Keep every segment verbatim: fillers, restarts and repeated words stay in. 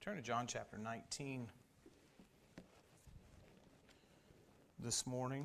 Turn to John chapter nineteen this morning.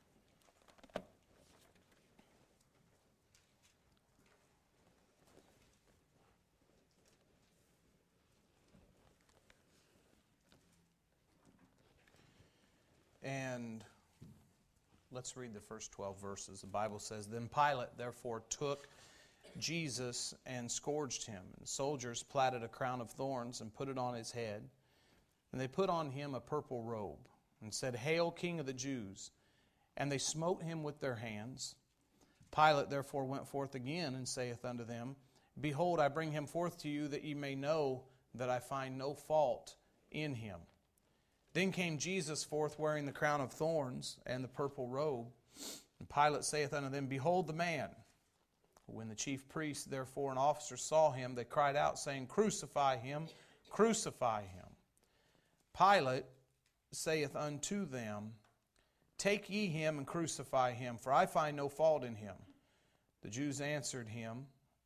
And let's read the first twelve verses. The Bible says, "Then Pilate therefore took Jesus and scourged him. And soldiers platted a crown of thorns and put it on his head. And they put on him a purple robe and said, 'Hail, King of the Jews!' And they smote him with their hands. Pilate therefore went forth again and saith unto them, 'Behold, I bring him forth to you, that ye may know that I find no fault in him.' Then came Jesus forth wearing the crown of thorns and the purple robe. And Pilate saith unto them, 'Behold the man.' When the chief priests, therefore, and officers saw him, they cried out, saying, 'Crucify him, crucify him.' Pilate saith unto them, 'Take ye him and crucify him, for I find no fault in him.' The Jews answered him,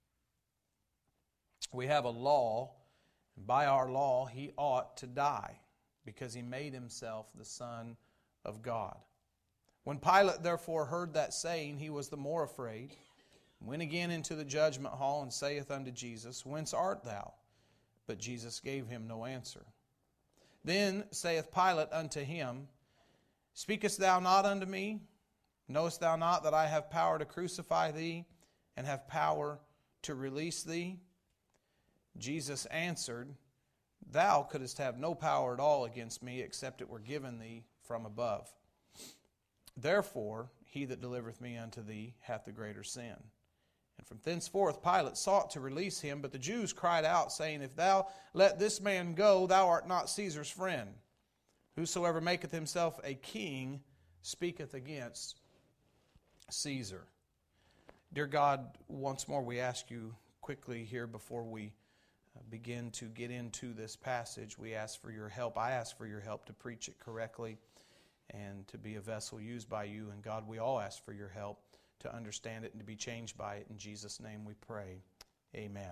'We have a law, and by our law he ought to die, because he made himself the Son of God.' When Pilate therefore heard that saying, he was the more afraid, and went again into the judgment hall, and saith unto Jesus, 'Whence art thou?' But Jesus gave him no answer. Then saith Pilate unto him, 'Speakest thou not unto me? Knowest thou not that I have power to crucify thee, and have power to release thee?' Jesus answered, 'Thou couldst have no power at all against me, except it were given thee from above. Therefore, he that delivereth me unto thee hath the greater sin.' And from thenceforth Pilate sought to release him, but the Jews cried out, saying, 'If thou let this man go, thou art not Caesar's friend. Whosoever maketh himself a king speaketh against Caesar.'" Dear God, once more we ask you quickly here before we begin to get into this passage, we ask for your help. I ask for your help to preach it correctly and to be a vessel used by you. And God, we all ask for your help to understand it and to be changed by it. In Jesus' name we pray. Amen.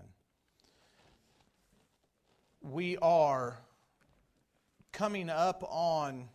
We are coming up on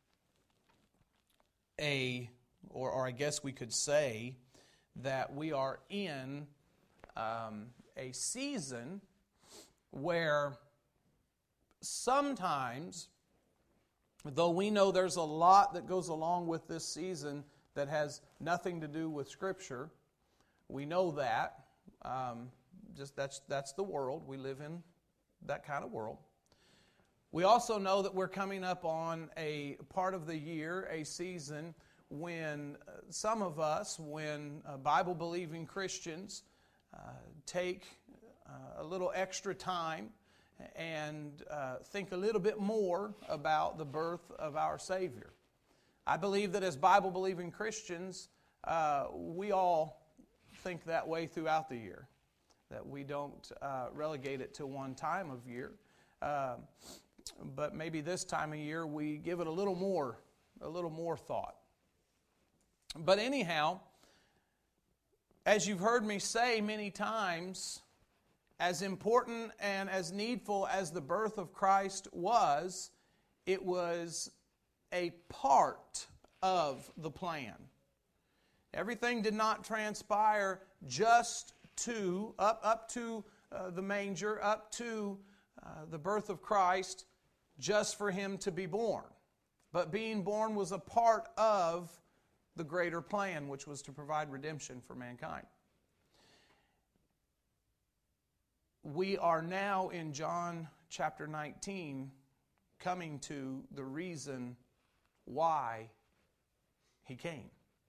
a, or, or I guess we could say that we are in um, a season where sometimes, though we know there's a lot that goes along with this season that has nothing to do with Scripture, we know that. Um, just that's that's the world. We live in that kind of world. We also know that we're coming up on a part of the year, a season, when some of us, when uh, Bible-believing Christians, uh, take uh, a little extra time and uh, think a little bit more about the birth of our Savior. I believe that as Bible-believing Christians, uh, we all think that way throughout the year, that we don't uh, relegate it to one time of year. Uh, but maybe this time of year we give it a little more, a little more thought. But anyhow, as you've heard me say many times, as important and as needful as the birth of Christ was, it was a part of the plan. Everything did not transpire just to, up, up to uh, the manger, up to uh, the birth of Christ, just for Him to be born. But being born was a part of the greater plan, which was to provide redemption for mankind. We are now in John chapter nineteen, coming to the reason why He came.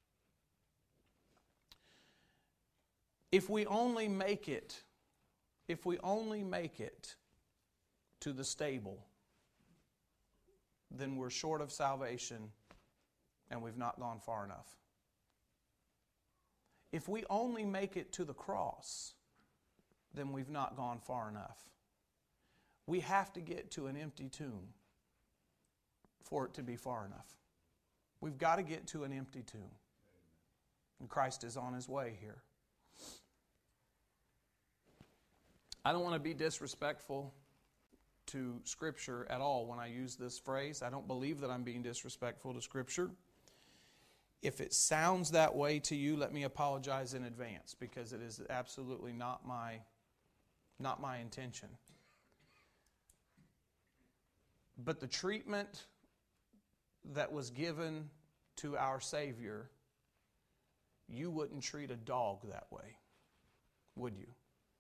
If we only make it, if we only make it to the stable, then we're short of salvation and we've not gone far enough. If we only make it to the cross, then we've not gone far enough. We have to get to an empty tomb for it to be far enough. We've got to get to an empty tomb. And Christ is on His way here. I don't want to be disrespectful to Scripture at all when I use this phrase. I don't believe that I'm being disrespectful to Scripture. If it sounds that way to you, let me apologize in advance, because it is absolutely not my, not my intention. But the treatment that was given to our Savior, you wouldn't treat a dog that way, would you?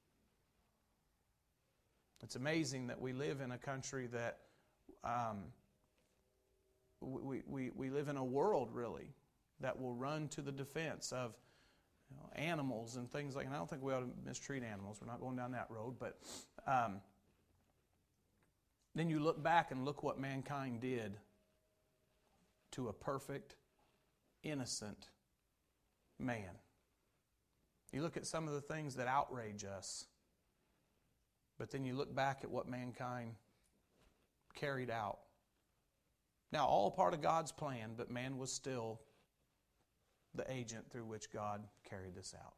It's amazing that we live in a country that um, we, we, we live in a world, really, that will run to the defense of, you know, animals and things like that. And I don't think we ought to mistreat animals. We're not going down that road. But um, then you look back and look what mankind did to a perfect, innocent man. You look at some of the things that outrage us, but then you look back at what mankind carried out. Now, all part of God's plan, but man was still the agent through which God carried this out.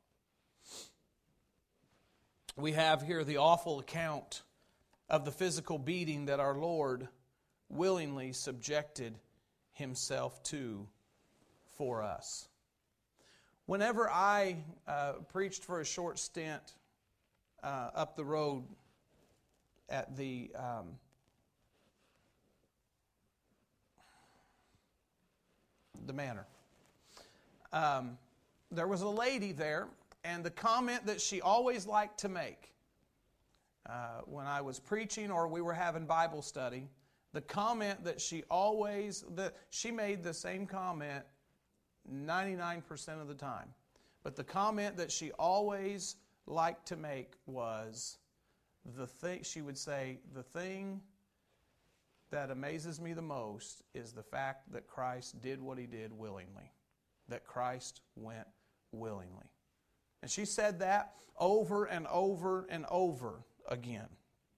We have here the awful account of the physical beating that our Lord willingly subjected Himself to for us. Whenever I uh, preached for a short stint uh, up the road at the um, the manor, um, there was a lady there, and the comment that she always liked to make uh, when I was preaching or we were having Bible study, the comment that she always, that she made the same comment ninety-nine percent of the time. But the comment that she always liked to make was, the thing, she would say, the thing that amazes me the most is the fact that Christ did what He did willingly. That Christ went willingly. And she said that over and over and over again.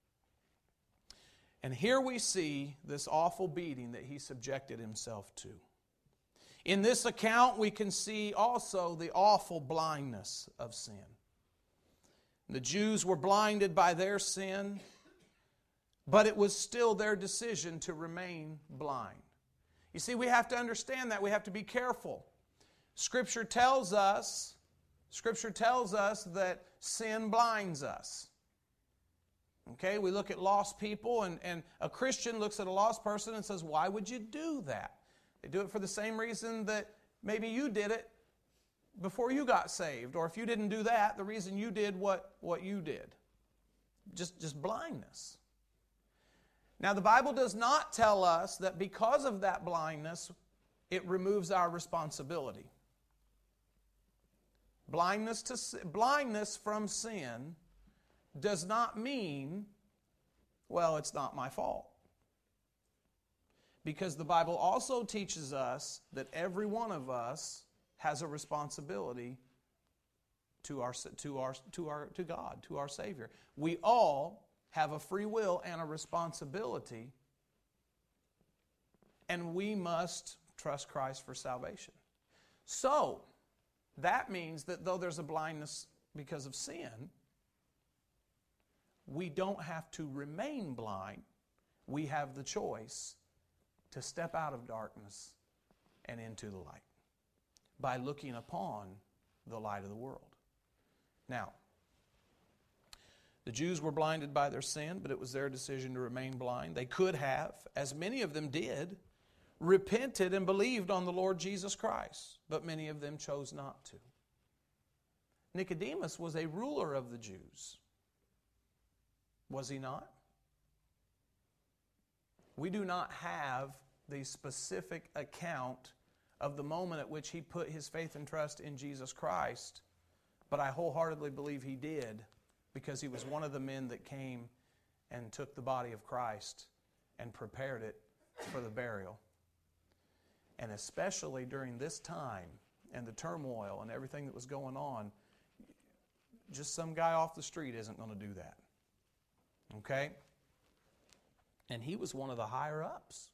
And here we see this awful beating that He subjected Himself to. In this account, we can see also the awful blindness of sin. The Jews were blinded by their sin, but it was still their decision to remain blind. You see, we have to understand that. We have to be careful. Scripture tells us, Scripture tells us that sin blinds us. Okay, we look at lost people, and, and a Christian looks at a lost person and says, why would you do that? They do it for the same reason that maybe you did it before you got saved. Or if you didn't do that, the reason you did what, what you did. Just, just blindness. Now, the Bible does not tell us that because of that blindness, it removes our responsibility. Blindness to blindness from sin does not mean, well, it's not my fault. Because the Bible also teaches us that every one of us has a responsibility to our to our to our to God, to our Savior. We all have a free will and a responsibility, and we must trust Christ for salvation. So, that means that though there's a blindness because of sin, we don't have to remain blind. We have the choice to step out of darkness and into the light by looking upon the light of the world. Now, the Jews were blinded by their sin, but it was their decision to remain blind. They could have, as many of them did, repented and believed on the Lord Jesus Christ, but many of them chose not to. Nicodemus was a ruler of the Jews. Was he not? We do not have the specific account of the moment at which he put his faith and trust in Jesus Christ, but I wholeheartedly believe he did, because he was one of the men that came and took the body of Christ and prepared it for the burial. And especially during this time and the turmoil and everything that was going on, just some guy off the street isn't going to do that. Okay? And he was one of the higher ups.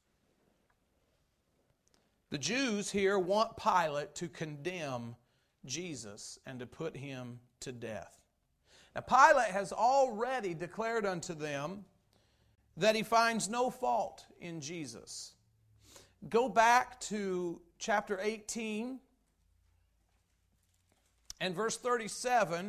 The Jews here want Pilate to condemn Jesus and to put him to death. Now, Pilate has already declared unto them that he finds no fault in Jesus. Go back to chapter eighteen and verse thirty-seven.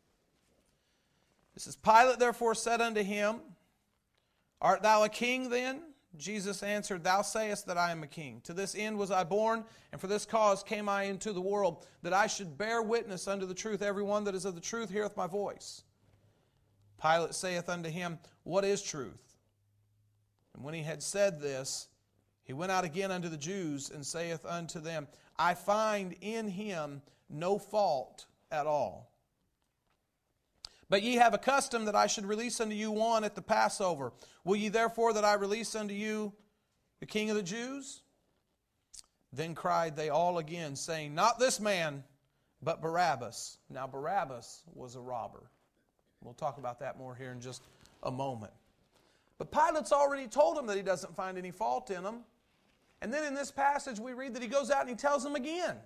It says, Pilate therefore said unto him, Art thou a king then? Jesus answered, Thou sayest that I am a king. To this end was I born, and for this cause came I into the world, that I should bear witness unto the truth. Every one that is of the truth heareth my voice. Pilate saith unto him, What is truth? And when he had said this, he went out again unto the Jews, and saith unto them, I find in him no fault at all. But ye have a custom that I should release unto you one at the Passover. Will ye therefore that I release unto you the King of the Jews? Then cried they all again, saying, Not this man, but Barabbas. Now Barabbas was a robber. We'll talk about that more here in just a moment. But Pilate's already told him that he doesn't find any fault in him. And then in this passage we read that he goes out and he tells him again.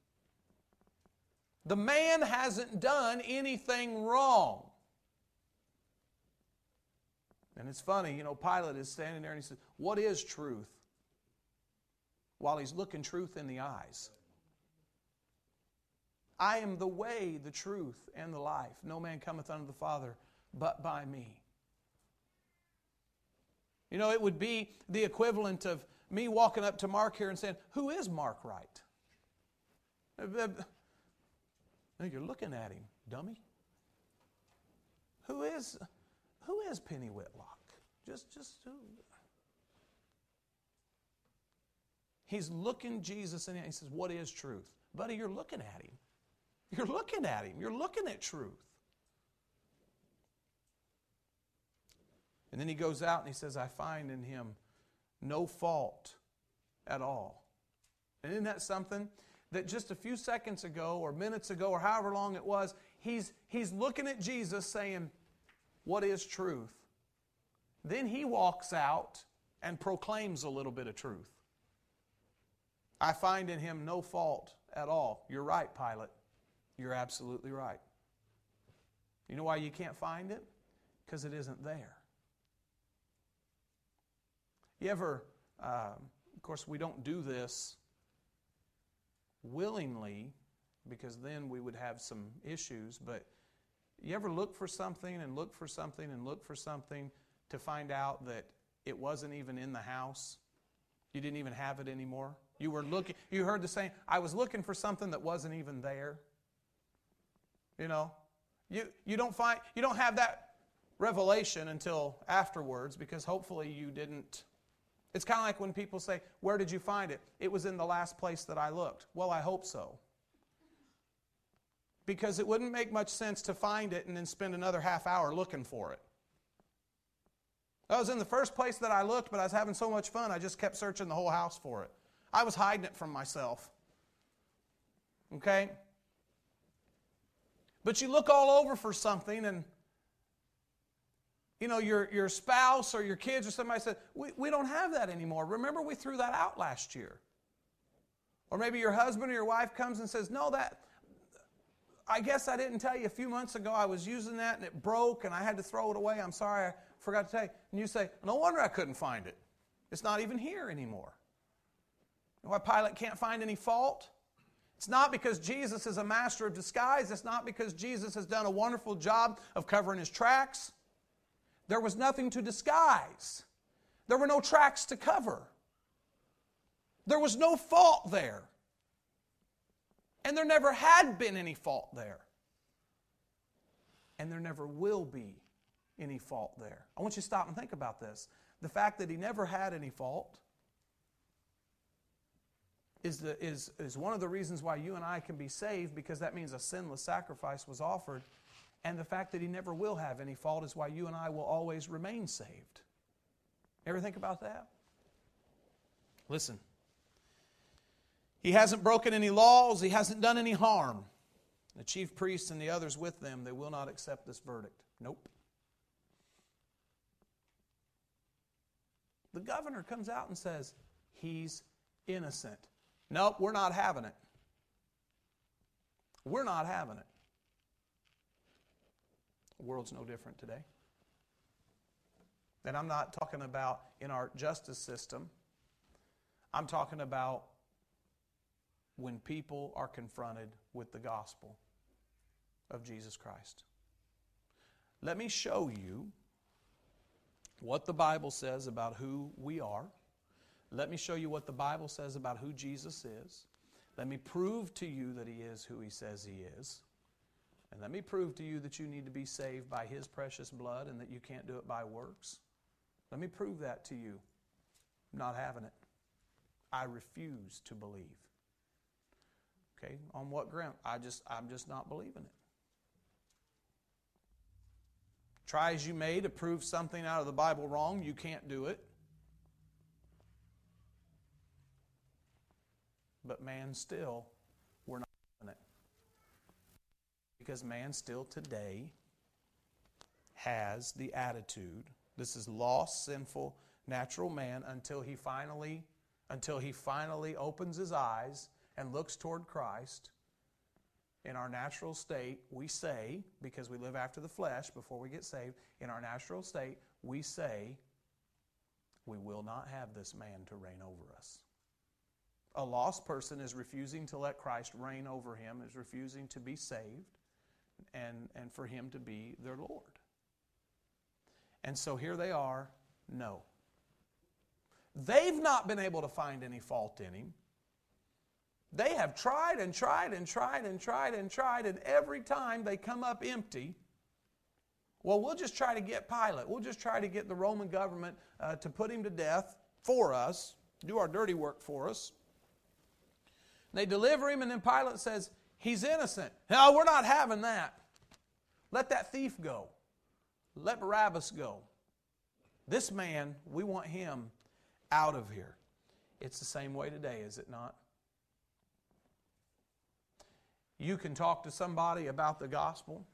The man hasn't done anything wrong. And it's funny, you know, Pilate is standing there and he says, What is truth? While he's looking truth in the eyes. I am the way, the truth, and the life. No man cometh unto the Father but by me. You know, it would be the equivalent of me walking up to Mark here and saying, Who is Mark Wright? You're looking at him, dummy. Who is, who is Penny Whitlock? Just, just who? He's looking Jesus in the eye. He says, What is truth? Buddy, you're looking at him. You're looking at him. You're looking at truth. And then he goes out and he says, I find in him no fault at all. And isn't that something? That just a few seconds ago or minutes ago or however long it was, he's, he's looking at Jesus saying, What is truth? Then he walks out and proclaims a little bit of truth. I find in him no fault at all. You're right, Pilate. You're absolutely right. You know why you can't find it? Because it isn't there. You ever, uh, of course we don't do this willingly, because then we would have some issues, but you ever look for something and look for something and look for something to find out that it wasn't even in the house? You didn't even have it anymore? You were looking, you heard the saying, I was looking for something that wasn't even there. You know, you, you don't find, you don't have that revelation until afterwards, because hopefully you didn't. It's kind of like when people say, where did you find it? It was in the last place that I looked. Well, I hope so. Because it wouldn't make much sense to find it and then spend another half hour looking for it. That was in the first place that I looked, but I was having so much fun, I just kept searching the whole house for it. I was hiding it from myself. Okay? But you look all over for something, and you know, your, your spouse or your kids or somebody said, we, we don't have that anymore. Remember, we threw that out last year. Or maybe your husband or your wife comes and says, no, that, I guess I didn't tell you a few months ago I was using that and it broke and I had to throw it away. I'm sorry, I forgot to tell you. And you say, no wonder I couldn't find it. It's not even here anymore. You know why Pilate can't find any fault? It's not because Jesus is a master of disguise. It's not because Jesus has done a wonderful job of covering his tracks. There was nothing to disguise. There were no tracks to cover. There was no fault there. And there never had been any fault there. And there never will be any fault there. I want you to stop and think about this. The fact that he never had any fault is, the, is, is one of the reasons why you and I can be saved, because that means a sinless sacrifice was offered. And the fact that he never will have any fault is why you and I will always remain saved. Ever think about that? Listen. He hasn't broken any laws. He hasn't done any harm. The chief priests and the others with them, they will not accept this verdict. Nope. The governor comes out and says, he's innocent. Nope, we're not having it. We're not having it. The world's no different today. And I'm not talking about in our justice system. I'm talking about when people are confronted with the gospel of Jesus Christ. Let me show you what the Bible says about who we are. Let me show you what the Bible says about who Jesus is. Let me prove to you that He is who He says He is. And let me prove to you that you need to be saved by His precious blood and that you can't do it by works. Let me prove that to you. I'm not having it. I refuse to believe. Okay, on what ground? I just, I'm just not believing it. Try as you may to prove something out of the Bible wrong, you can't do it. But man still, we're not doing it. Because man still today has the attitude, this is lost, sinful, natural man until he finally, until he finally opens his eyes and looks toward Christ. In our natural state, we say, because we live after the flesh before we get saved, in our natural state, we say, we will not have this man to reign over us. A lost person is refusing to let Christ reign over him, is refusing to be saved, and, and for Him to be their Lord. And so here they are, no. They've not been able to find any fault in Him. They have tried and tried and tried and tried and tried, and every time they come up empty. Well, we'll just try to get Pilate. We'll just try to get the Roman government uh, to put Him to death for us, do our dirty work for us. They deliver Him, and then Pilate says, He's innocent. No, we're not having that. Let that thief go. Let Barabbas go. This man, we want him out of here. It's the same way today, is it not? You can talk to somebody about the gospel,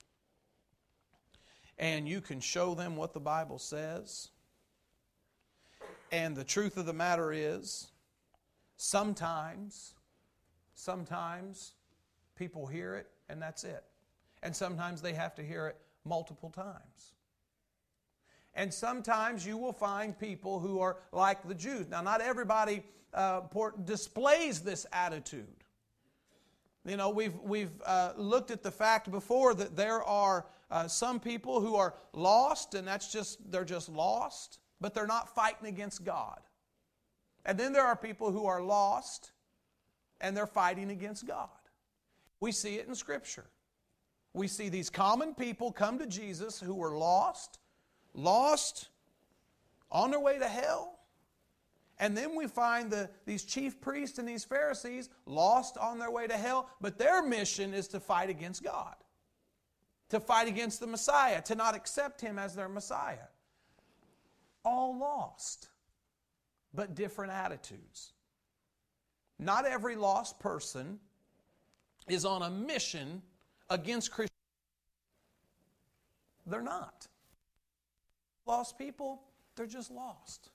and you can show them what the Bible says. And the truth of the matter is, sometimes, sometimes people hear it and that's it. And sometimes they have to hear it multiple times. And sometimes you will find people who are like the Jews. Now, not everybody uh, displays this attitude. You know, we've, we've uh, looked at the fact before that there are uh, some people who are lost, and that's just, they're just lost, but they're not fighting against God. And then there are people who are lost, and they're fighting against God. We see it in Scripture. We see these common people come to Jesus who were lost, lost, on their way to hell. And then we find the, these chief priests and these Pharisees lost on their way to hell, but their mission is to fight against God, to fight against the Messiah, to not accept Him as their Messiah. All lost, but different attitudes. Not every lost person is on a mission against Christianity. They're not. Lost people, they're just lost.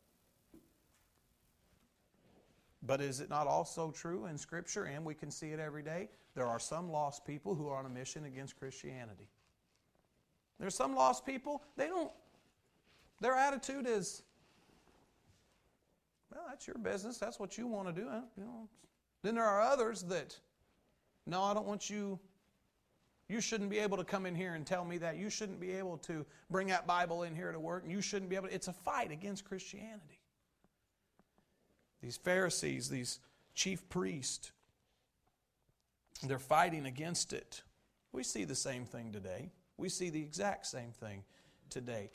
But is it not also true in Scripture, and we can see it every day, there are some lost people who are on a mission against Christianity. There's some lost people, they don't, their attitude is, well, that's your business, that's what you want to do. You know. Then there are others that, no, I don't want you, you shouldn't be able to come in here and tell me that. You shouldn't be able to bring that Bible in here to work, and you shouldn't be able to. It's a fight against Christianity. These Pharisees, these chief priests, they're fighting against it. We see the same thing today. We see the exact same thing today.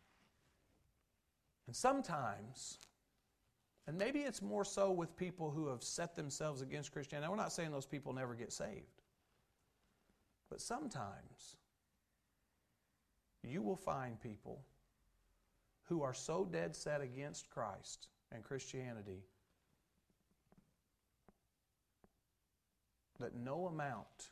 And sometimes, and maybe it's more so with people who have set themselves against Christianity. Now, we're not saying those people never get saved. But sometimes you will find people who are so dead set against Christ and Christianity that no amount,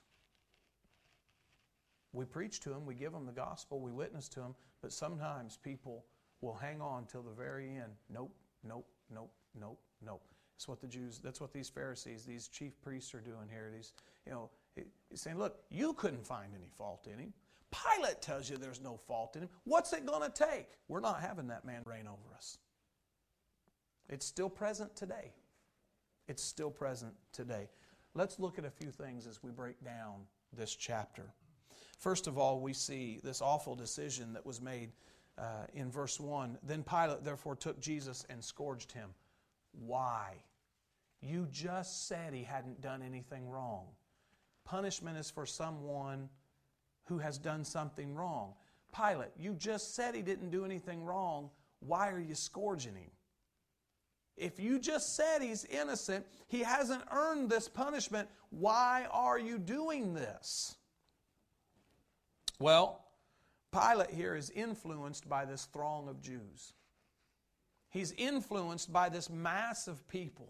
we preach to them, we give them the gospel, we witness to them, but sometimes people will hang on till the very end. Nope, nope, nope, nope, nope. That's what the Jews, that's what these Pharisees, these chief priests are doing here. These, you know, he's saying, look, you couldn't find any fault in Him. Pilate tells you there's no fault in him. What's it going to take? We're not having that man reign over us. It's still present today. It's still present today. Let's look at a few things as we break down this chapter. First of all, we see this awful decision that was made uh, in verse one. Then Pilate therefore took Jesus and scourged him. Why? You just said he hadn't done anything wrong. Punishment is for someone who has done something wrong. Pilate, you just said he didn't do anything wrong. Why are you scourging him? If you just said he's innocent, he hasn't earned this punishment, why are you doing this? Well, Pilate here is influenced by this throng of Jews. He's influenced by this mass of people.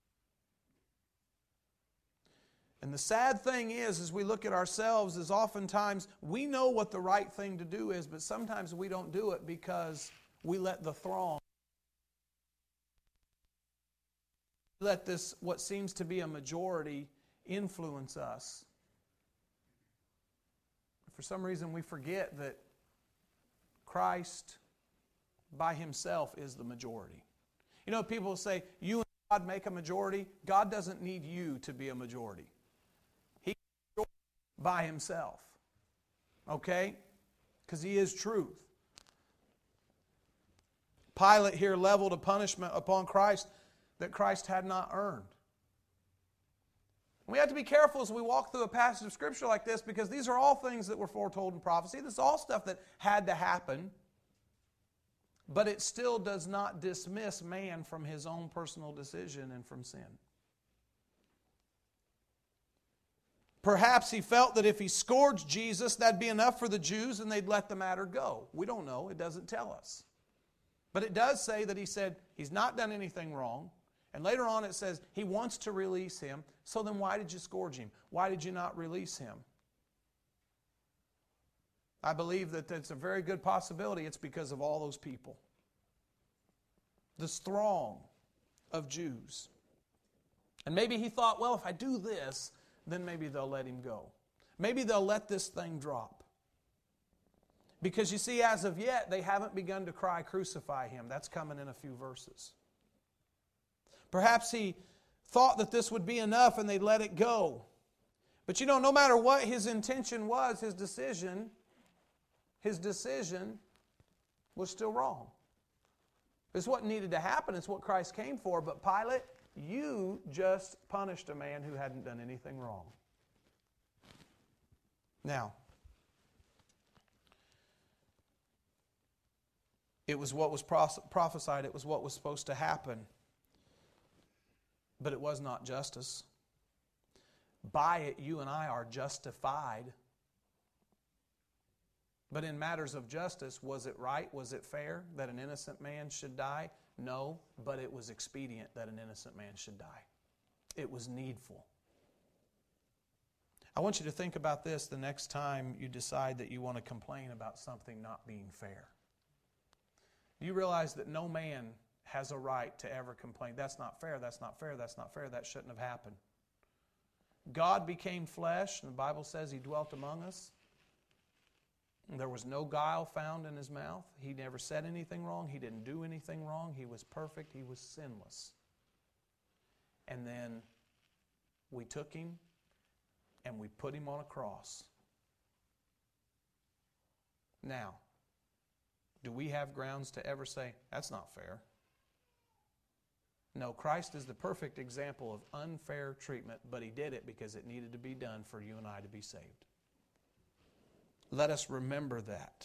And the sad thing is, as we look at ourselves, is oftentimes we know what the right thing to do is, but sometimes we don't do it because we let the throng, let this, what seems to be a majority, influence us. For some reason we forget that Christ by Himself is the majority. You know, people say, you and God make a majority. God doesn't need you to be a majority. He is by Himself. Okay? Because He is truth. Pilate here leveled a punishment upon Christ that Christ had not earned. We have to be careful as we walk through a passage of Scripture like this, because these are all things that were foretold in prophecy. This is all stuff that had to happen. But it still does not dismiss man from his own personal decision and from sin. Perhaps he felt that if he scourged Jesus, that'd be enough for the Jews and they'd let the matter go. We don't know. It doesn't tell us. But it does say that he said he's not done anything wrong. And later on it says he wants to release him. So then why did you scourge him? Why did you not release him? I believe that it's a very good possibility it's because of all those people. This throng of Jews. And maybe he thought, well, if I do this, then maybe they'll let him go. Maybe they'll let this thing drop. Because you see, as of yet, they haven't begun to cry, crucify him. That's coming in a few verses. Perhaps he thought that this would be enough and they'd let it go. But you know, no matter what his intention was, his decision, his decision was still wrong. It's what needed to happen. It's what Christ came for. But Pilate, you just punished a man who hadn't done anything wrong. Now, it was what was prophesied. It was what was supposed to happen. But it was not justice. By it, you and I are justified. But in matters of justice, was it right? Was it fair that an innocent man should die? No, but it was expedient that an innocent man should die. It was needful. I want you to think about this the next time you decide that you want to complain about something not being fair. Do you realize that no man has a right to ever complain? That's not fair, that's not fair, that's not fair, that shouldn't have happened. God became flesh, and the Bible says He dwelt among us. There was no guile found in His mouth. He never said anything wrong. He didn't do anything wrong. He was perfect. He was sinless. And then we took Him and we put Him on a cross. Now, do we have grounds to ever say, that's not fair? No, Christ is the perfect example of unfair treatment, but He did it because it needed to be done for you and I to be saved. Let us remember that.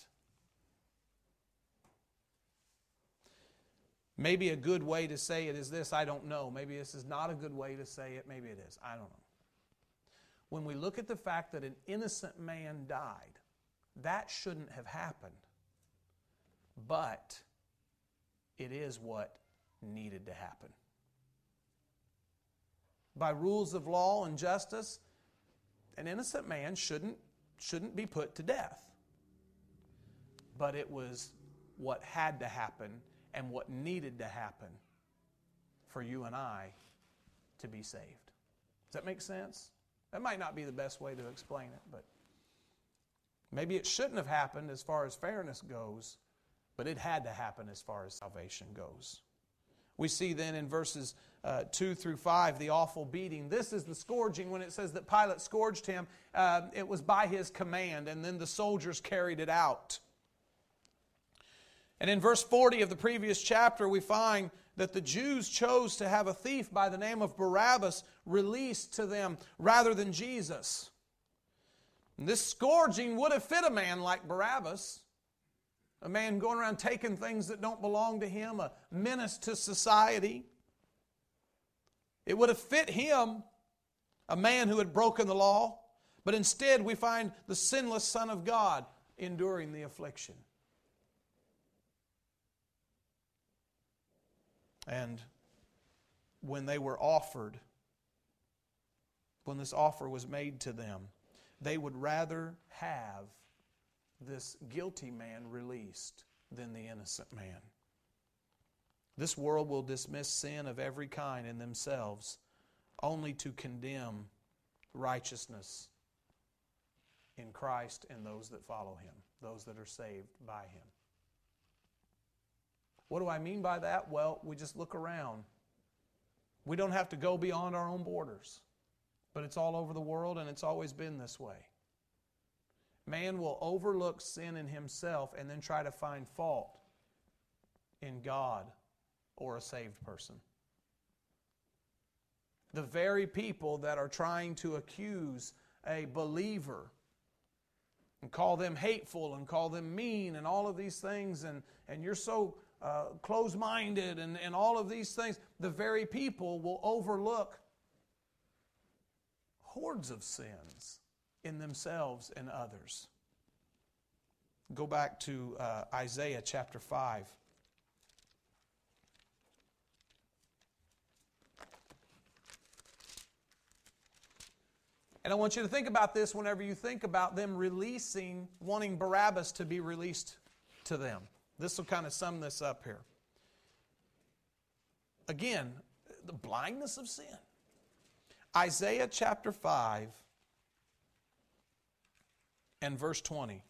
Maybe a good way to say it is this, I don't know. Maybe this is not a good way to say it. Maybe it is. I don't know. When we look at the fact that an innocent man died, that shouldn't have happened. But it is what needed to happen. By rules of law and justice, an innocent man shouldn't shouldn't be put to death. But it was what had to happen and what needed to happen for you and I to be saved. Does that make sense? That might not be the best way to explain it, but Maybe it shouldn't have happened as far as fairness goes, but it had to happen as far as salvation goes. We see then in verses uh, two through five the awful beating. This is the scourging. When it says that Pilate scourged him, uh, it was by his command, and then the soldiers carried it out. And in verse forty of the previous chapter, we find that the Jews chose to have a thief by the name of Barabbas released to them rather than Jesus. And this scourging would have fit a man like Barabbas, a man going around taking things that don't belong to him, a menace to society. It would have fit him, a man who had broken the law, but instead we find the sinless Son of God enduring the affliction. And when they were offered, when this offer was made to them, they would rather have this guilty man released than the innocent man. This world will dismiss sin of every kind in themselves, only to condemn righteousness in Christ and those that follow Him, those that are saved by Him. What do I mean by that? Well, we just look around. We don't have to go beyond our own borders, but it's all over the world, and it's always been this way. Man will overlook sin in himself and then try to find fault in God or a saved person. The very people that are trying to accuse a believer and call them hateful and call them mean and all of these things, and, and you're so uh, close-minded and, and all of these things, the very people will overlook hordes of sins in themselves and others. Go back to uh, Isaiah chapter five. And I want you to think about this whenever you think about them releasing, wanting Barabbas to be released to them. This will kind of sum this up here. Again, the blindness of sin. Isaiah chapter five and verse twenty.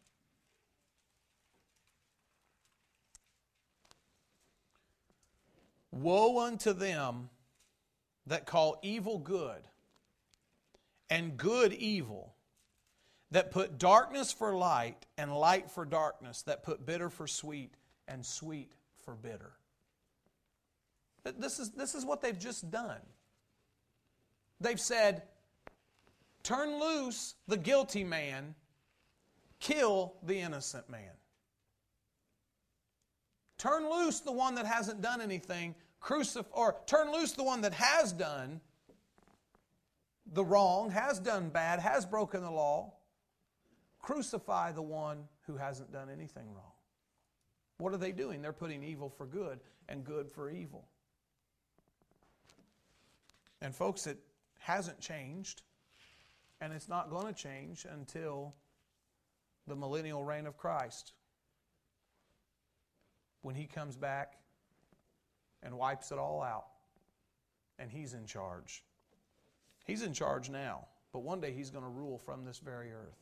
Woe unto them that call evil good, and good evil, that put darkness for light and light for darkness, that put bitter for sweet and sweet for bitter. This is, this is what they've just done. They've said, turn loose the guilty man, kill the innocent man. Turn loose the one that hasn't done anything, crucify, or turn loose the one that has done the wrong, has done bad, has broken the law. Crucify the one who hasn't done anything wrong. What are they doing? They're putting evil for good and good for evil. And folks, it hasn't changed, and it's not going to change until the millennial reign of Christ, when He comes back and wipes it all out, and He's in charge. He's in charge now, but one day He's going to rule from this very earth.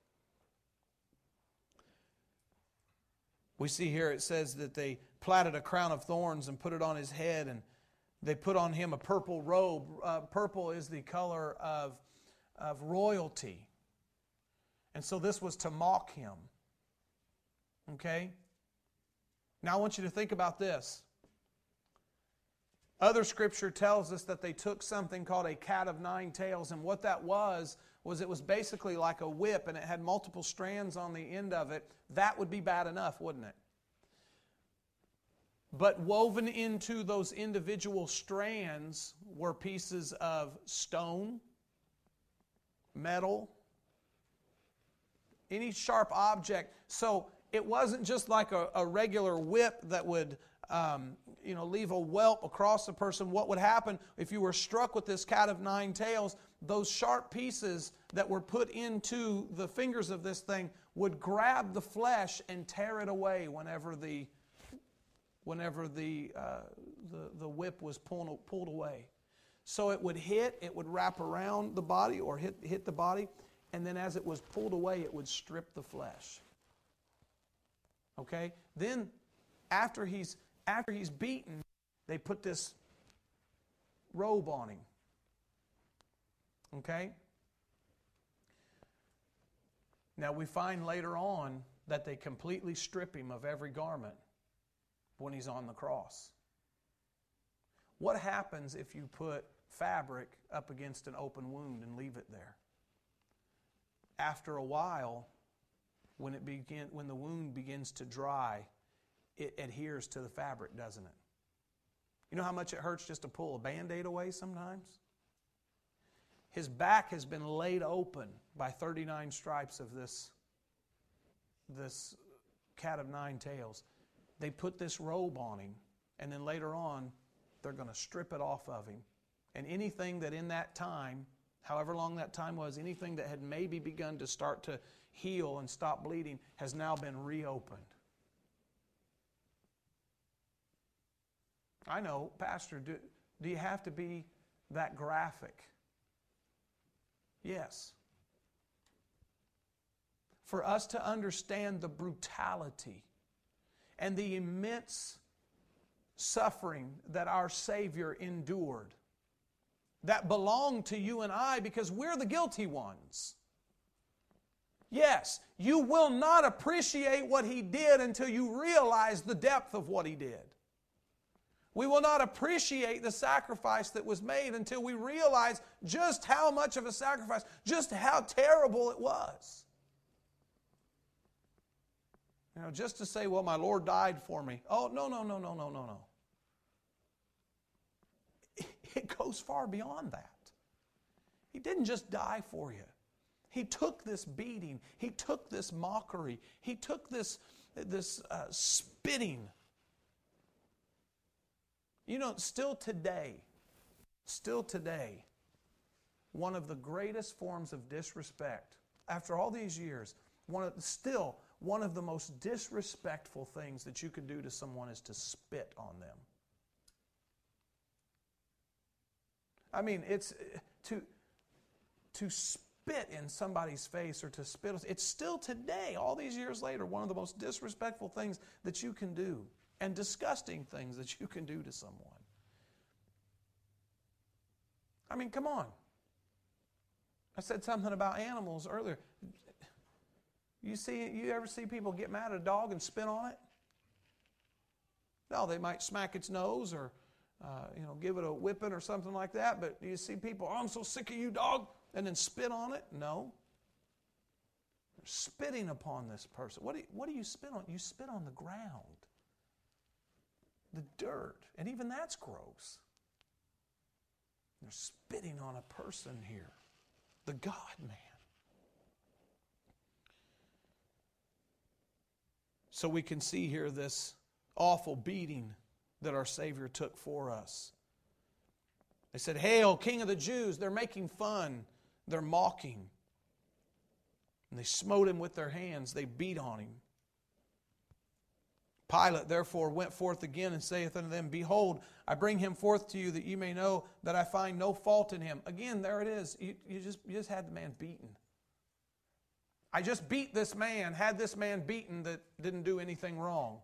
We see here it says that they platted a crown of thorns and put it on His head, and they put on Him a purple robe. Uh, purple is the color of, of royalty. And so this was to mock Him. Okay? Now I want you to think about this. Other Scripture tells us that they took something called a cat of nine tails, and what that was, was it was basically like a whip, and it had multiple strands on the end of it. That would be bad enough, wouldn't it? But woven into those individual strands were pieces of stone, metal, any sharp object. So it wasn't just like a, a regular whip that would um, you know, leave a welt across a person. What would happen if you were struck with this cat of nine tails? Those sharp pieces that were put into the fingers of this thing would grab the flesh and tear it away whenever the whenever the uh, the, the whip was pulled, pulled away. So it would hit, it would wrap around the body or hit, hit the body, and then as it was pulled away, it would strip the flesh. Okay? Then, after he's, after he's beaten, they put this robe on him. Okay? Now we find later on that they completely strip him of every garment when he's on the cross. What happens if you put fabric up against an open wound and leave it there? After a while, when it begin, when the wound begins to dry, it adheres to the fabric, doesn't it? You know how much it hurts just to pull a Band-Aid away sometimes? His back has been laid open by thirty-nine stripes of this, this cat of nine tails. They put this robe on him, and then later on, they're going to strip it off of him. And anything that in that time, however long that time was, anything that had maybe begun to start to heal and stop bleeding has now been reopened. I know, Pastor, do, do you have to be that graphic? Yes. For us to understand the brutality and the immense suffering that our Savior endured, that belonged to you and I because we're the guilty ones. Yes, you will not appreciate what He did until you realize the depth of what He did. We will not appreciate the sacrifice that was made until we realize just how much of a sacrifice, just how terrible it was. You know, just to say, well, my Lord died for me. Oh, no, no, no, no, no, no, no. It goes far beyond that. He didn't just die for you. He took this beating. He took this mockery. He took this, this uh, spitting. You know, still today, still today, one of the greatest forms of disrespect, after all these years, one of, still one of the most disrespectful things that you could do to someone is to spit on them. I mean, it's to, to spit in somebody's face or to spit, it's still today, all these years later, one of the most disrespectful things that you can do. And disgusting things that you can do to someone. I mean, come on. I said something about animals earlier. You see, you ever see people get mad at a dog and spit on it? No, they might smack its nose or, uh, you know, give it a whipping or something like that. But do you see people, oh, I'm so sick of you, dog, and then spit on it? No. They're spitting upon this person. What do you, what do you spit on? You spit on the ground. The dirt. And even that's gross. They're spitting on a person here. The God-man. So we can see here this awful beating that our Savior took for us. They said, "Hail, King of the Jews." They're making fun. They're mocking. And they smote Him with their hands. They beat on Him. Pilate therefore went forth again and saith unto them, Behold, I bring him forth to you that you may know that I find no fault in him. Again, there it is. You, you, just, you just had the man beaten. I just beat this man, had this man beaten that didn't do anything wrong.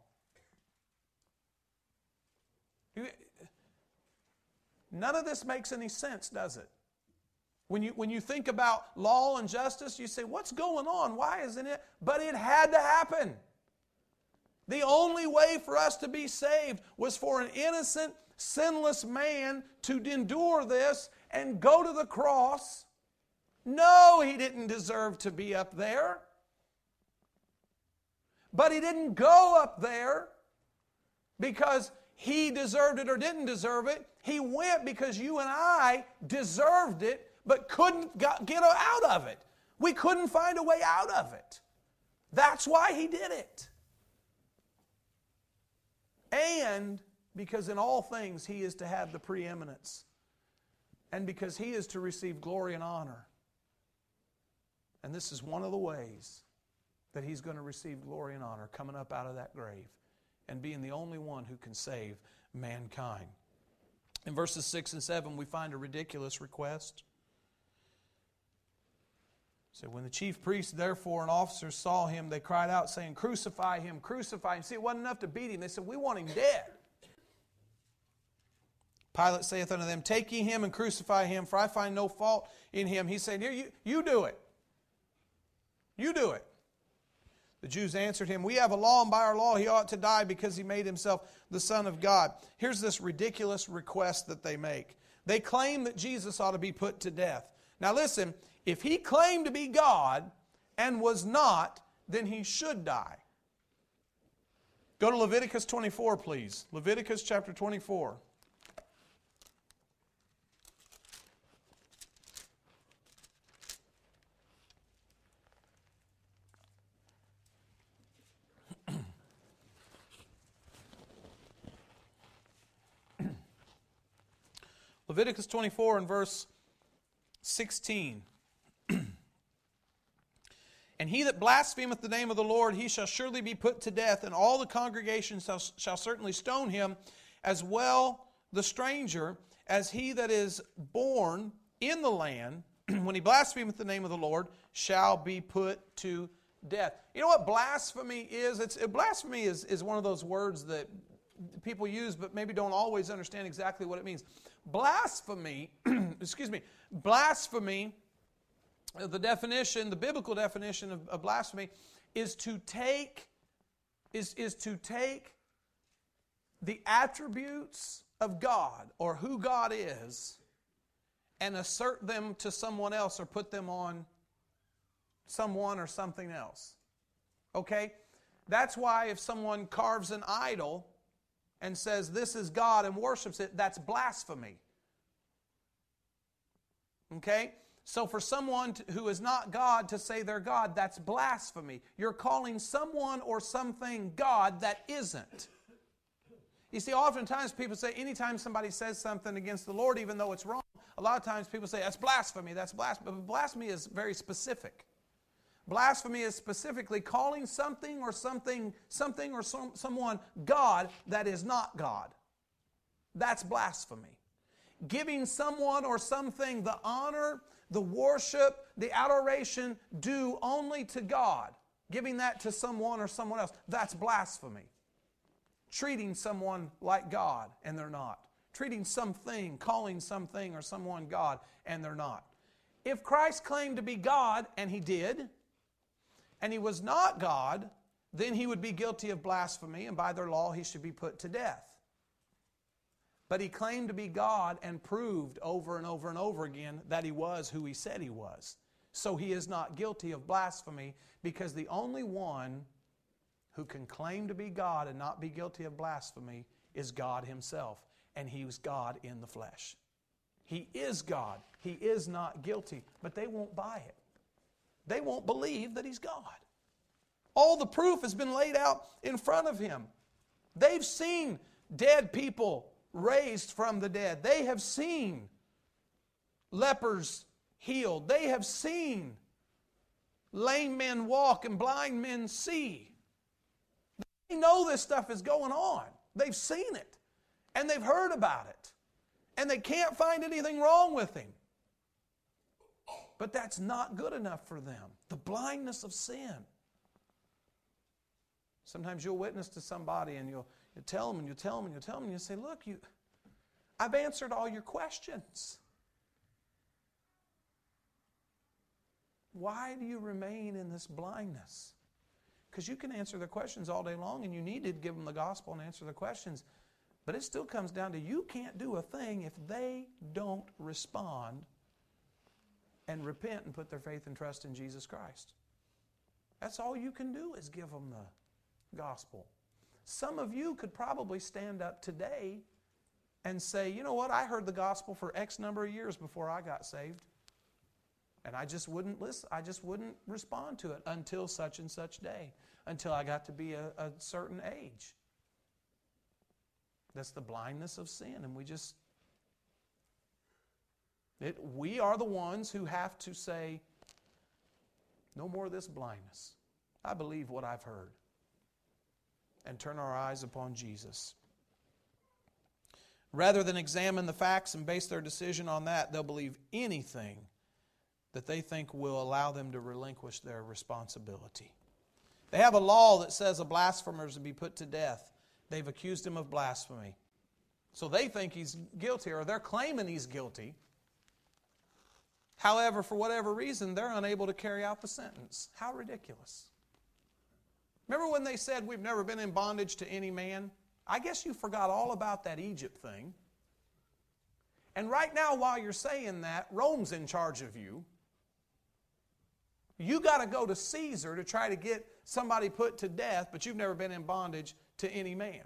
You, none of this makes any sense, does it? When you, when you think about law and justice, you say, what's going on? Why isn't it? But it had to happen. The only way for us to be saved was for an innocent, sinless man to endure this and go to the cross. No, he didn't deserve to be up there. But he didn't go up there because he deserved it or didn't deserve it. He went because you and I deserved it but couldn't get out of it. We couldn't find a way out of it. That's why he did it. And because in all things he is to have the preeminence. And because he is to receive glory and honor. And this is one of the ways that he's going to receive glory and honor, coming up out of that grave and being the only one who can save mankind. In verses six and seven we find a ridiculous request. So when the chief priests, therefore, and officers saw him, they cried out, saying, "Crucify him, crucify him." See, it wasn't enough to beat him. They said, "We want him dead." Pilate saith unto them, "Take ye him and crucify him, for I find no fault in him." He said, "Here, you, you do it. You do it." The Jews answered him, "We have a law, and by our law he ought to die because he made himself the Son of God." Here's this ridiculous request that they make. They claim that Jesus ought to be put to death. Now listen, if he claimed to be God and was not, then he should die. Go to Leviticus twenty-four, please. Leviticus chapter twenty-four. Leviticus twenty-four and verse sixteen. "And he that blasphemeth the name of the Lord, he shall surely be put to death, and all the congregation shall, shall certainly stone him, as well the stranger as he that is born in the land, when he blasphemeth the name of the Lord, shall be put to death." You know what blasphemy is? It's, blasphemy is, is one of those words that people use, but maybe don't always understand exactly what it means. Blasphemy, excuse me, blasphemy, the definition, the biblical definition of, of blasphemy is to take, is, is to take the attributes of God or who God is and assert them to someone else or put them on someone or something else. Okay? That's why if someone carves an idol and says this is God and worships it, that's blasphemy. Okay? So for someone to, who is not God to say they're God, that's blasphemy. You're calling someone or something God that isn't. You see, oftentimes people say, anytime somebody says something against the Lord, even though it's wrong, a lot of times people say, that's blasphemy, that's blasphemy. But blasphemy is very specific. Blasphemy is specifically calling something or something, something or some, someone God that is not God. That's blasphemy. Giving someone or something the honor, the worship, the adoration due only to God. Giving that to someone or someone else. That's blasphemy. Treating someone like God and they're not. Treating something, calling something or someone God and they're not. If Christ claimed to be God, and He did, and He was not God, then He would be guilty of blasphemy, and by their law He should be put to death. But He claimed to be God and proved over and over and over again that He was who He said He was. So He is not guilty of blasphemy, because the only one who can claim to be God and not be guilty of blasphemy is God Himself, and He was God in the flesh. He is God. He is not guilty, but they won't buy it. They won't believe that He's God. All the proof has been laid out in front of Him. They've seen dead people raised from the dead. They have seen lepers healed. They have seen lame men walk and blind men see. They know this stuff is going on. They've seen it. And they've heard about it. And they can't find anything wrong with Him. But that's not good enough for them. The blindness of sin. Sometimes you'll witness to somebody and you'll, you'll tell them and you'll tell them and you'll tell them and you'll say, look, you, I've answered all your questions. Why do you remain in this blindness? Because you can answer their questions all day long, and you need to give them the gospel and answer their questions. But it still comes down to you can't do a thing if they don't respond and repent and put their faith and trust in Jesus Christ. That's all you can do, is give them the gospel. Some of you could probably stand up today and say, you know what, I heard the gospel for X number of years before I got saved. And I just wouldn't listen. I just wouldn't respond to it until such and such day, until I got to be a, a certain age. That's the blindness of sin, and we just It, we are the ones who have to say, no more of this blindness. I believe what I've heard. And turn our eyes upon Jesus. Rather than examine the facts and base their decision on that, they'll believe anything that they think will allow them to relinquish their responsibility. They have a law that says a blasphemer is to be put to death. They've accused him of blasphemy. So they think he's guilty, or they're claiming he's guilty. However, for whatever reason, they're unable to carry out the sentence. How ridiculous. Remember when they said, we've never been in bondage to any man? I guess you forgot all about that Egypt thing. And right now, while you're saying that, Rome's in charge of you. You got to go to Caesar to try to get somebody put to death, but you've never been in bondage to any man.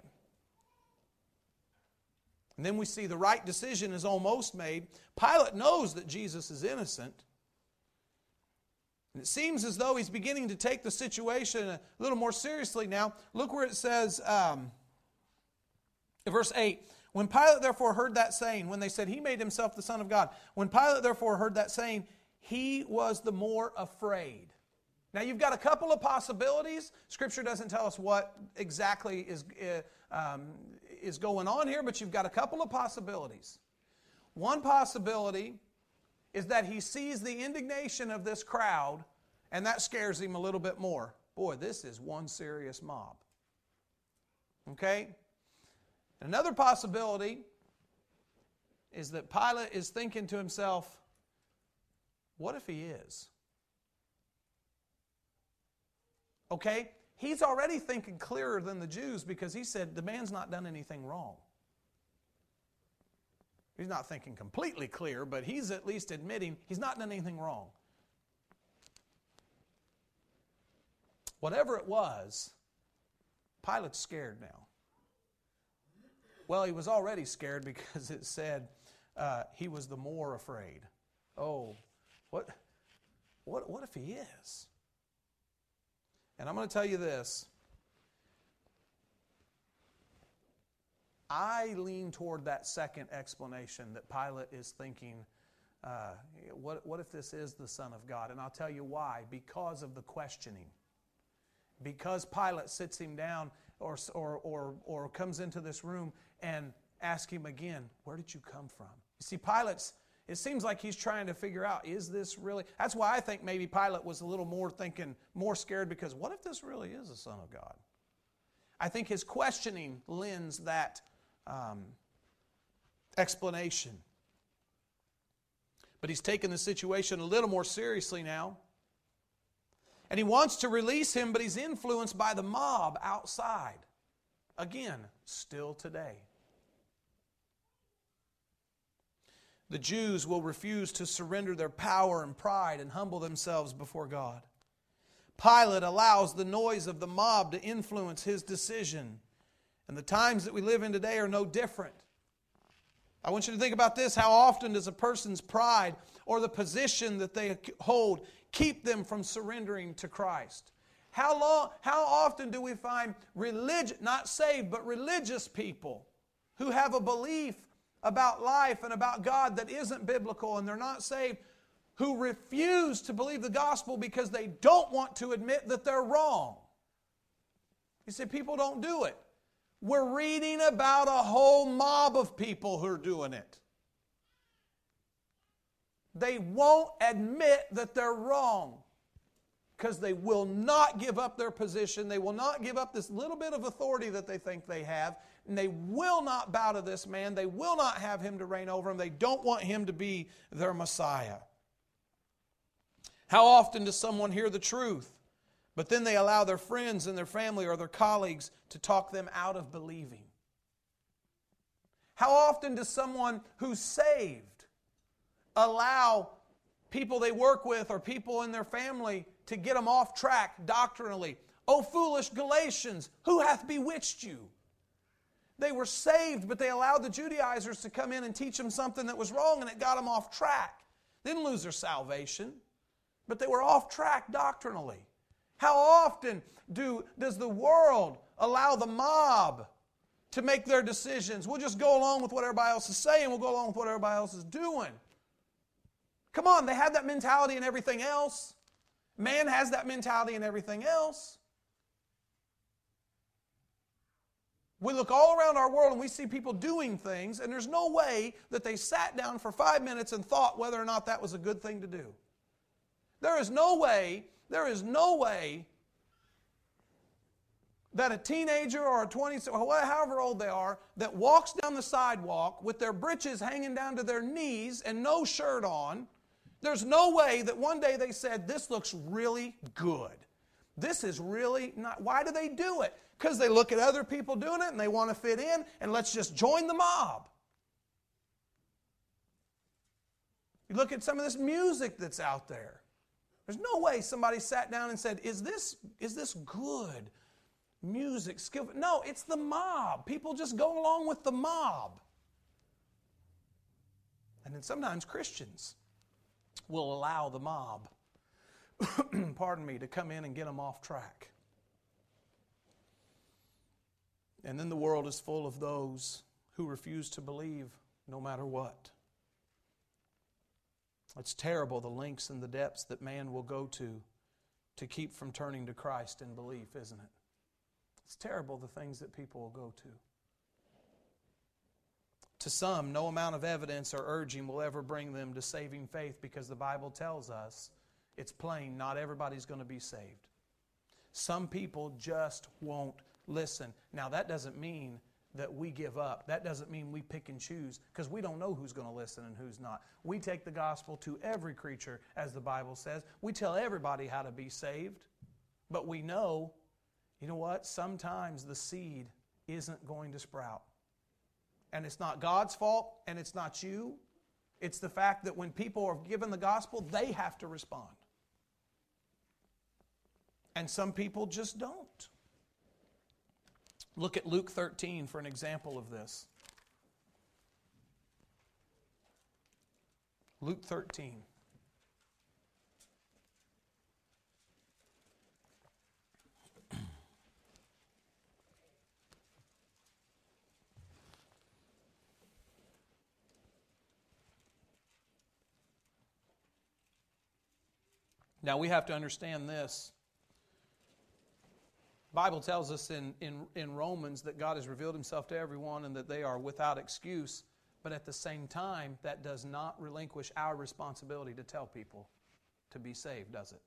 And then we see the right decision is almost made. Pilate knows that Jesus is innocent. And it seems as though he's beginning to take the situation a little more seriously now. Look where it says, um, in verse eight, when Pilate therefore heard that saying, when they said he made himself the Son of God, when Pilate therefore heard that saying, he was the more afraid. Now you've got a couple of possibilities. Scripture doesn't tell us what exactly is, uh, um, is going on here, but you've got a couple of possibilities. One possibility is that he sees the indignation of this crowd, and that scares him a little bit more. Boy, this is one serious mob. Okay? Another possibility is that Pilate is thinking to himself, what if he is? Okay? He's already thinking clearer than the Jews because he said the man's not done anything wrong. He's not thinking completely clear, but he's at least admitting he's not done anything wrong. Whatever it was, Pilate's scared now. Well, he was already scared because it said uh, he was the more afraid. Oh, what, what, what if he is? And I'm going to tell you this. I lean toward that second explanation that Pilate is thinking, uh, what, what if this is the Son of God? And I'll tell you why. Because of the questioning. Because Pilate sits him down or, or, or, or comes into this room and asks him again, where did you come from? You see, Pilate's, it seems like he's trying to figure out, is this really? That's why I think maybe Pilate was a little more thinking, more scared, because what if this really is the Son of God? I think his questioning lends that um, explanation. But he's taken the situation a little more seriously now. And he wants to release him, but he's influenced by the mob outside. Again, still today. The Jews will refuse to surrender their power and pride and humble themselves before God. Pilate allows the noise of the mob to influence his decision. And the times that we live in today are no different. I want you to think about this. How often does a person's pride or the position that they hold keep them from surrendering to Christ? How long, how often do we find religious, not saved, but religious people who have a belief about life and about God that isn't biblical and they're not saved, who refuse to believe the gospel because they don't want to admit that they're wrong? You see, people don't do it. We're reading about a whole mob of people who are doing it. They won't admit that they're wrong because they will not give up their position. They will not give up this little bit of authority that they think they have. And they will not bow to this man. They will not have him to reign over them. They don't want him to be their Messiah. How often does someone hear the truth, but then they allow their friends and their family or their colleagues to talk them out of believing? How often does someone who's saved allow people they work with or people in their family to get them off track doctrinally? O foolish Galatians, who hath bewitched you? They were saved, but they allowed the Judaizers to come in and teach them something that was wrong, and it got them off track. They didn't lose their salvation, but they were off track doctrinally. How often do, does the world allow the mob to make their decisions? We'll just go along with what everybody else is saying. We'll go along with what everybody else is doing. Come on, they have that mentality in everything else. Man has that mentality in everything else. We look all around our world and we see people doing things, and there's no way that they sat down for five minutes and thought whether or not that was a good thing to do. There is no way, there is no way that a teenager or a twenty, or however old they are, that walks down the sidewalk with their britches hanging down to their knees and no shirt on, there's no way that one day they said, this looks really good. This is really not, why do they do it? Because they look at other people doing it and they want to fit in, and let's just join the mob. You look at some of this music that's out there. There's no way somebody sat down and said, is this, is this good music? Skill? No, it's the mob. People just go along with the mob. And then sometimes Christians will allow the mob, pardon me, to come in and get them off track. And then the world is full of those who refuse to believe no matter what. It's terrible, the lengths and the depths that man will go to to keep from turning to Christ in belief, isn't it? It's terrible, the things that people will go to. To some, no amount of evidence or urging will ever bring them to saving faith, because the Bible tells us, it's plain, not everybody's going to be saved. Some people just won't listen. Now, that doesn't mean that we give up. That doesn't mean we pick and choose, because we don't know who's going to listen and who's not. We take the gospel to every creature, as the Bible says. We tell everybody how to be saved. But we know, you know what? Sometimes the seed isn't going to sprout. And it's not God's fault, and it's not you. It's the fact that when people are given the gospel, they have to respond. And some people just don't. Look at Luke thirteen for an example of this. Luke thirteen. Now we have to understand this. The Bible tells us in, in, in Romans that God has revealed Himself to everyone and that they are without excuse. But at the same time, that does not relinquish our responsibility to tell people to be saved, does it?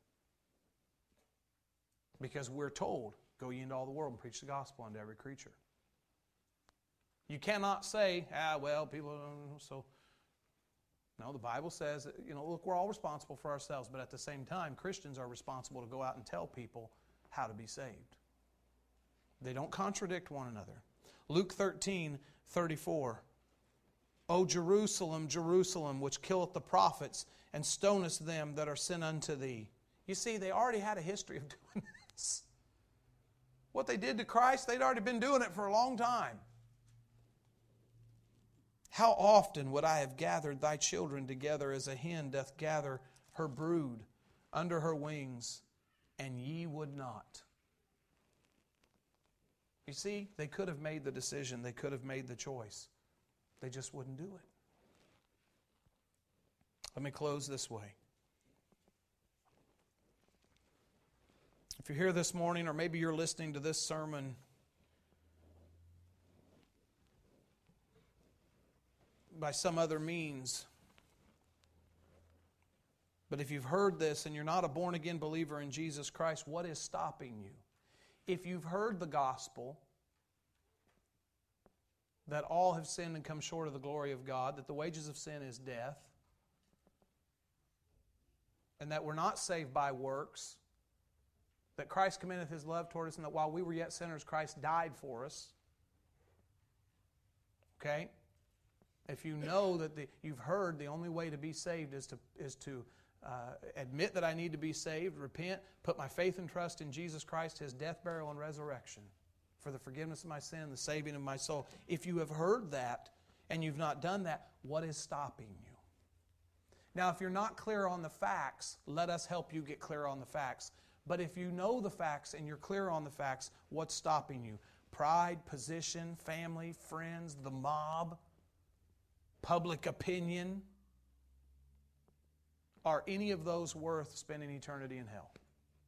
Because we're told, go ye into all the world and preach the gospel unto every creature. You cannot say, ah, well, people don't know, so... No, the Bible says, you know, look, we're all responsible for ourselves, but at the same time, Christians are responsible to go out and tell people how to be saved. They don't contradict one another. Luke thirteen, thirty-four. O Jerusalem, Jerusalem, which killeth the prophets, and stonest them that are sent unto thee. You see, they already had a history of doing this. What they did to Christ, they'd already been doing it for a long time. How often would I have gathered thy children together as a hen doth gather her brood under her wings, and ye would not. You see, they could have made the decision. They could have made the choice. They just wouldn't do it. Let me close this way. If you're here this morning, or maybe you're listening to this sermon by some other means, but if you've heard this and you're not a born-again believer in Jesus Christ, what is stopping you? If you've heard the gospel, that all have sinned and come short of the glory of God, that the wages of sin is death, and that we're not saved by works, that Christ commendeth His love toward us, and that while we were yet sinners, Christ died for us. Okay? If you know that the, you've heard the only way to be saved is to, is to uh, admit that I need to be saved, repent, put my faith and trust in Jesus Christ, His death, burial, and resurrection for the forgiveness of my sin and the saving of my soul. If you have heard that and you've not done that, what is stopping you? Now, if you're not clear on the facts, let us help you get clear on the facts. But if you know the facts and you're clear on the facts, what's stopping you? Pride, position, family, friends, the mob, public opinion. Are any of those worth spending eternity in hell?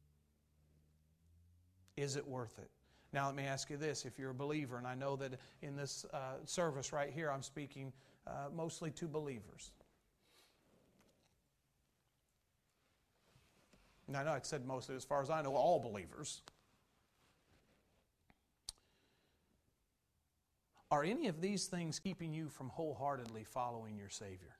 Is it worth it? Now let me ask you this. If you're a believer, and I know that in this uh, service right here I'm speaking uh, mostly to believers. I know it said mostly, as far as I know, all believers. Are any of these things keeping you from wholeheartedly following your Savior?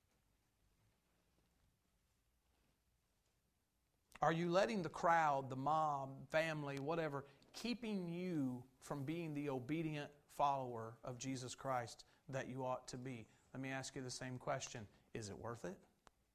Are you letting the crowd, the mob, family, whatever, keeping you from being the obedient follower of Jesus Christ that you ought to be? Let me ask you the same question. Is it worth it?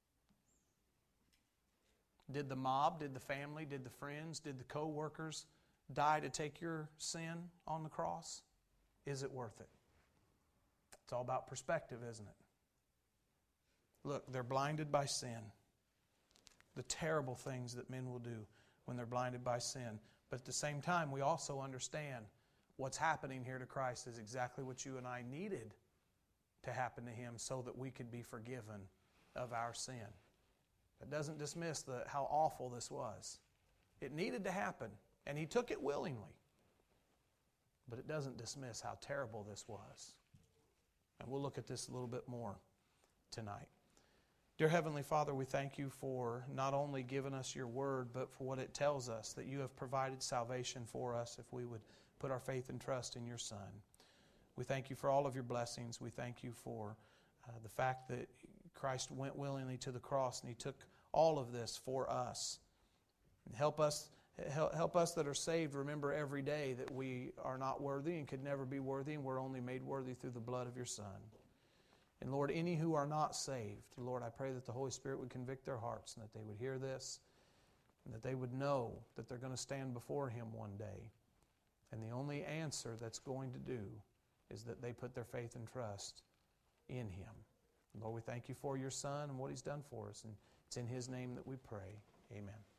Did the mob, did the family, did the friends, did the co-workers die to take your sin on the cross? Is it worth it? It's all about perspective, isn't it? Look, they're blinded by sin. The terrible things that men will do when they're blinded by sin. But at the same time, we also understand what's happening here to Christ is exactly what you and I needed to happen to Him so that we could be forgiven of our sin. That doesn't dismiss the, how awful this was. It needed to happen, and He took it willingly. But it doesn't dismiss how terrible this was. And we'll look at this a little bit more tonight. Dear Heavenly Father, we thank You for not only giving us Your Word, but for what it tells us, that You have provided salvation for us if we would put our faith and trust in Your Son. We thank You for all of Your blessings. We thank You for uh, the fact that Christ went willingly to the cross and He took all of this for us. And help us Help us that are saved remember every day that we are not worthy and could never be worthy, and we're only made worthy through the blood of Your Son. And Lord, any who are not saved, Lord, I pray that the Holy Spirit would convict their hearts and that they would hear this and that they would know that they're going to stand before Him one day. And the only answer that's going to do is that they put their faith and trust in Him. Lord, we thank You for Your Son and what He's done for us. And it's in His name that we pray. Amen.